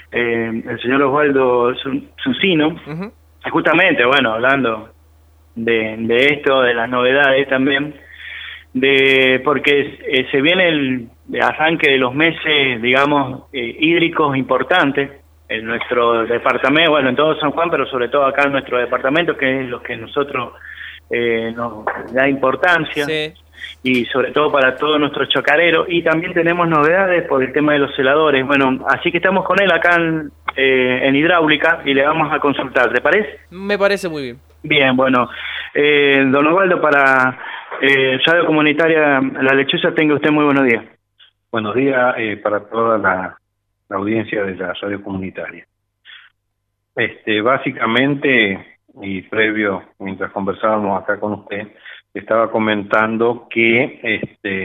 el señor Osvaldo Susino, Ujú. justamente, bueno, hablando de esto, de las novedades también, porque se viene el arranque de los meses, digamos, hídricos importantes en nuestro departamento, bueno, en todo San Juan, pero sobre todo acá en nuestro departamento, que es lo que nosotros nos da importancia, Sí. y sobre todo para todos nuestros chocareros, y también tenemos novedades por el tema de los celadores. Bueno, así que estamos con él acá en Hidráulica y le vamos a consultar, ¿te parece? Me parece muy bien. Bien, bueno, don Osvaldo, para Radio Comunitaria La Lechuza, tenga usted muy buenos días. Buenos días para toda la audiencia de la radio comunitaria. Básicamente, y previo, mientras conversábamos acá con usted, estaba comentando que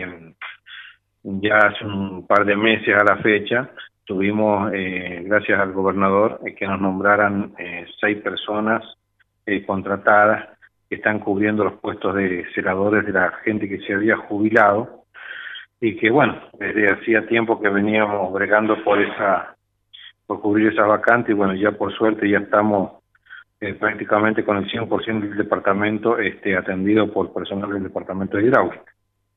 ya hace un par de meses a la fecha tuvimos, gracias al gobernador, que nos nombraran 6 personas contratadas que están cubriendo los puestos de celadores de la gente que se había jubilado, y que bueno, desde hacía tiempo que veníamos bregando por cubrir esa vacante, y bueno, ya por suerte ya estamos prácticamente con el 100% del departamento atendido por personal del departamento de hidráulica.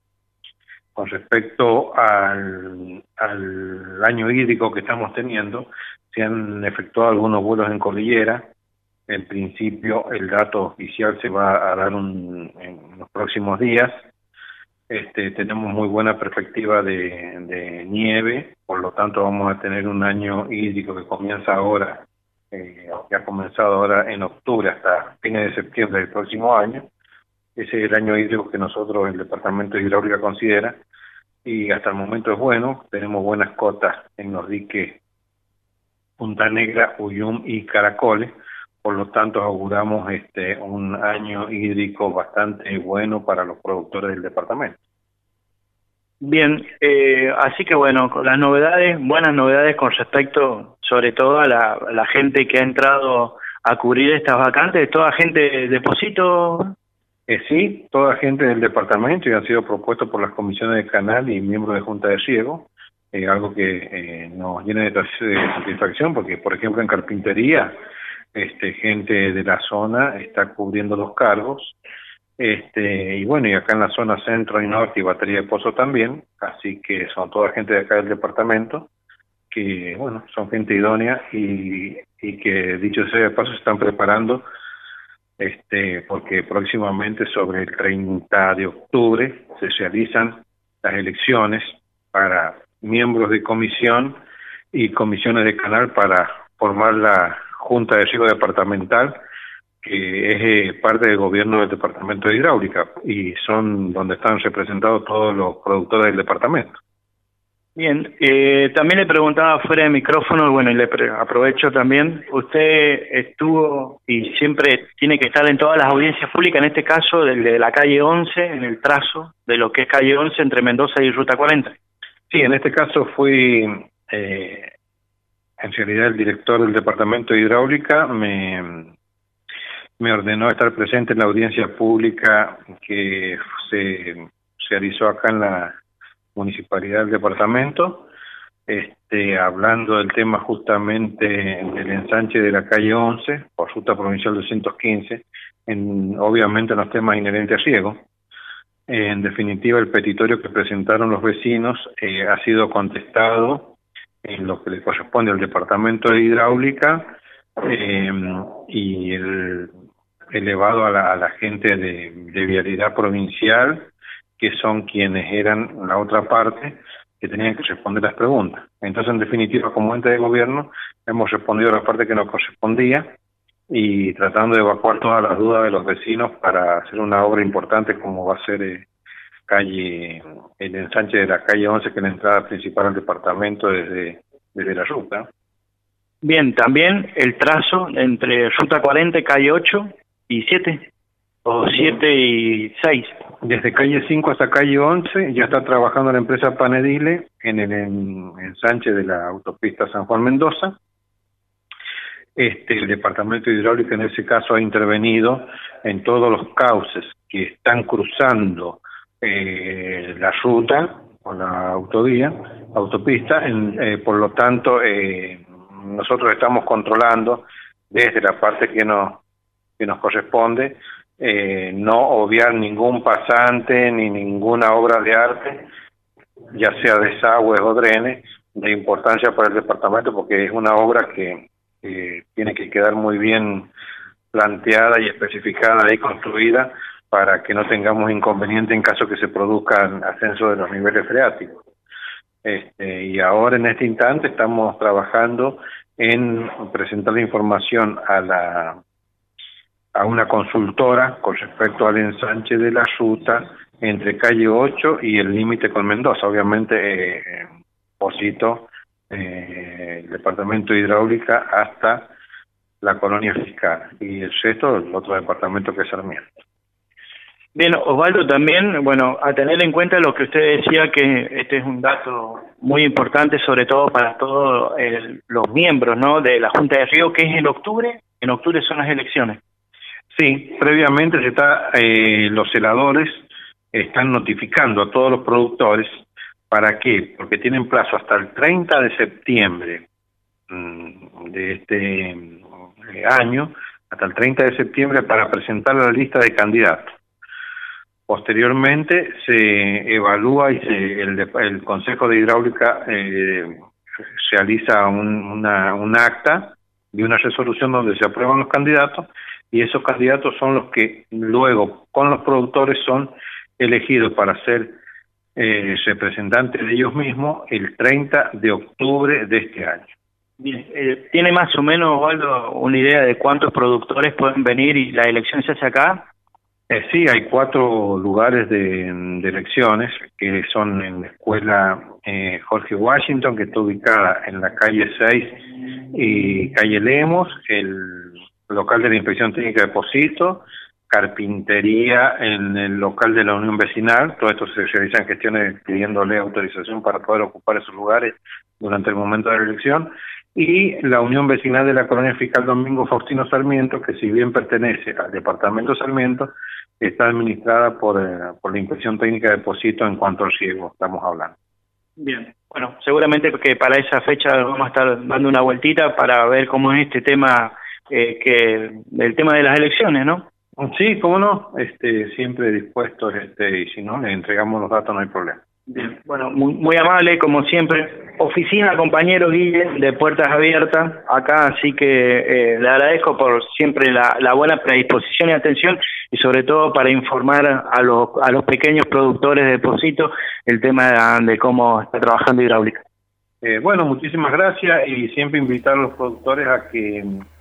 Con respecto al año hídrico que estamos teniendo, se han efectuado algunos vuelos en cordillera. En principio el dato oficial se va a dar en los próximos días. Tenemos muy buena perspectiva de nieve, por lo tanto vamos a tener un año hídrico que comienza ahora, que ha comenzado ahora en octubre hasta fines de septiembre del próximo año. Ese es el año hídrico que nosotros, el Departamento de Hidráulica, considera, y hasta el momento es bueno. Tenemos buenas cotas en los diques Punta Negra, Uyum y Caracoles, por lo tanto auguramos un año hídrico bastante bueno para los productores del departamento. Bien, así que bueno, con las novedades, buenas novedades con respecto sobre todo a la gente que ha entrado a cubrir estas vacantes, toda gente de depósito. Sí, toda gente del departamento, y han sido propuestos por las comisiones de canal y miembros de Junta de Riego, algo que nos llena de satisfacción, porque por ejemplo en carpintería, gente de la zona está cubriendo los cargos, y bueno, y acá en la zona centro y norte y batería de Pozo también, así que son toda gente de acá del departamento, que bueno, son gente idónea y que dicho sea de paso se están preparando, porque próximamente sobre el 30 de octubre se realizan las elecciones para miembros de comisión y comisiones de canal para formar la Junta de Riego Departamental, que es parte del gobierno del Departamento de Hidráulica, y son donde están representados todos los productores del departamento. Bien, también le preguntaba fuera de micrófono, bueno, y aprovecho también, usted estuvo y siempre tiene que estar en todas las audiencias públicas, en este caso de la calle 11, en el trazo de lo que es calle 11 entre Mendoza y Ruta 40. Sí, en este caso fui, en realidad el director del Departamento de Hidráulica me ordenó estar presente en la audiencia pública que se realizó acá en la municipalidad del departamento, hablando del tema justamente del ensanche de la calle 11 por ruta provincial 215, obviamente en los temas inherentes a riego. En definitiva, el petitorio que presentaron los vecinos ha sido contestado en lo que le corresponde al Departamento de Hidráulica, y elevado a la gente de Vialidad Provincial, que son quienes eran la otra parte que tenían que responder las preguntas. Entonces, en definitiva, como ente de gobierno, hemos respondido a la parte que nos correspondía y tratando de evacuar todas las dudas de los vecinos para hacer una obra importante como va a ser el ensanche de la calle 11, que es la entrada principal al departamento desde la ruta. Bien, también el trazo entre Ruta 40, calle 8 y 7, o 7 y 6. Desde calle 5 hasta calle 11 ya está trabajando la empresa Panedile en el ensanche de la autopista San Juan Mendoza. El Departamento de Hidráulica en ese caso ha intervenido en todos los cauces que están cruzando la ruta o la autopista, por lo tanto nosotros estamos controlando desde la parte que nos corresponde, no obviar ningún pasante ni ninguna obra de arte, ya sea desagües o drenes, de importancia para el departamento, porque es una obra que tiene que quedar muy bien planteada y especificada y construida para que no tengamos inconveniente en caso que se produzcan ascenso de los niveles freáticos. Y ahora en este instante estamos trabajando en presentar la información a una consultora con respecto al ensanche de la ruta entre calle 8 y el límite con Mendoza. Obviamente, Pocito, el departamento de hidráulica hasta la colonia fiscal, y el resto, el otro departamento que es Sarmiento. Bien, Osvaldo, también, bueno, a tener en cuenta lo que usted decía, que este es un dato muy importante, sobre todo para todos los miembros, ¿no?, de la Junta de Riego, que es en octubre son las elecciones. Sí, previamente los celadores están notificando a todos los productores. ¿Para qué? Porque tienen plazo hasta el 30 de septiembre de este año, hasta el 30 de septiembre para presentar la lista de candidatos. Posteriormente se evalúa y el Consejo de Hidráulica realiza un acta de una resolución donde se aprueban los candidatos, y esos candidatos son los que luego con los productores son elegidos para ser representantes de ellos mismos el 30 de octubre de este año. Bien, ¿tiene más o menos, Osvaldo, una idea de cuántos productores pueden venir y la elección se hace acá? Sí, hay 4 lugares de elecciones, que son en la escuela Jorge Washington, que está ubicada en la calle 6 y calle Lemos, el local de la Inspección Técnica de Pocito, carpintería en el local de la Unión Vecinal. Todo esto se realizan gestiones pidiéndole autorización para poder ocupar esos lugares durante el momento de la elección, y la Unión Vecinal de la Colonia Fiscal Domingo Faustino Sarmiento, que si bien pertenece al departamento Sarmiento, está administrada por la Inspección Técnica de Pocito en cuanto al riego estamos hablando. Bien, bueno, seguramente que para esa fecha vamos a estar dando una vueltita para ver cómo es este tema, el tema de las elecciones, ¿no? Sí, cómo no, siempre dispuestos, y si no, le entregamos los datos, no hay problema. Bien, bueno, muy amable, como siempre. Oficina, compañero Guille, de puertas abiertas acá, así que le agradezco por siempre la buena predisposición y atención, y sobre todo para informar a los pequeños productores de Pocito el tema de cómo está trabajando hidráulica. Bueno, muchísimas gracias, y siempre invitar a los productores a que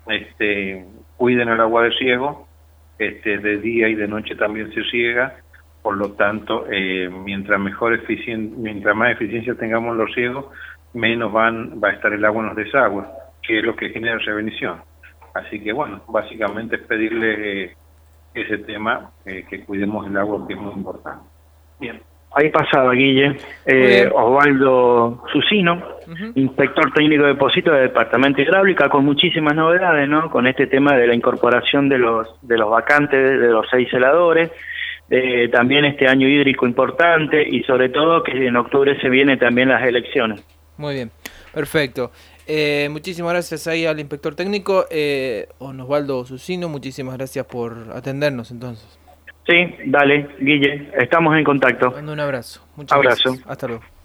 cuiden el agua de riego. De día y de noche también se riega, por lo tanto, mientras más eficiencia tengamos en los riegos, menos va a estar el agua en los desagües, que es lo que genera revenición. Así que bueno, básicamente es pedirle ese tema, que cuidemos el agua, que es muy importante. Bien. Ahí pasaba, Guille, Osvaldo Susino, inspector técnico de Pocito del Departamento de Hidráulica, con muchísimas novedades, ¿no? Con este tema de la incorporación de los vacantes, de los 6 celadores, también este año hídrico importante, y sobre todo que en octubre se vienen también las elecciones. Muy bien, perfecto. Muchísimas gracias ahí al inspector técnico, Osvaldo Susino, muchísimas gracias por atendernos entonces. Sí, dale, Guille, estamos en contacto. Mando un abrazo. Muchas gracias. Hasta luego.